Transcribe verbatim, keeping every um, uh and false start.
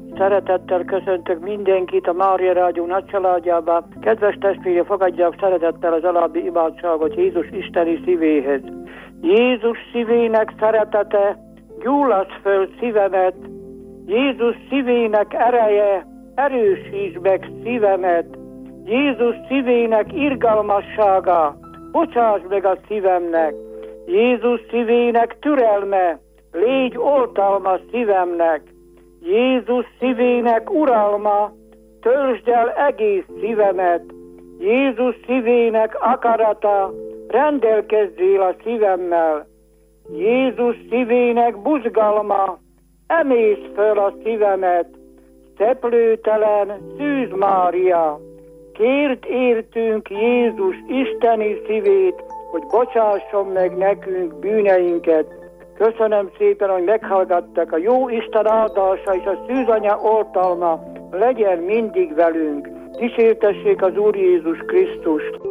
Szeretettel köszöntök mindenkit a Mária Rádió nagy családjába. Kedves testvérek, fogadják szeretettel az alábbi imádságot Jézus isteni szívéhez. Jézus szívének szeretete, gyullasz föl szívemet. Jézus szívének ereje, erősíts meg szívemet. Jézus szívének irgalmassága, bocsáss meg a szívemnek. Jézus szívének türelme, légy oltalma szívemnek. Jézus szívének uralma, töltsd el egész szívemet. Jézus szívének akarata, rendelkezzél a szívemmel. Jézus szívének buzgalma, emész föl a szívemet. Szeplőtelen Szűz Mária, kért értünk Jézus isteni szívét, hogy bocsásson meg nekünk bűneinket. Köszönöm szépen, hogy meghallgattak. A jó Isten áldása és a Szűz Anya oltalma legyen mindig velünk. Dicsértessék az Úr Jézus Krisztust!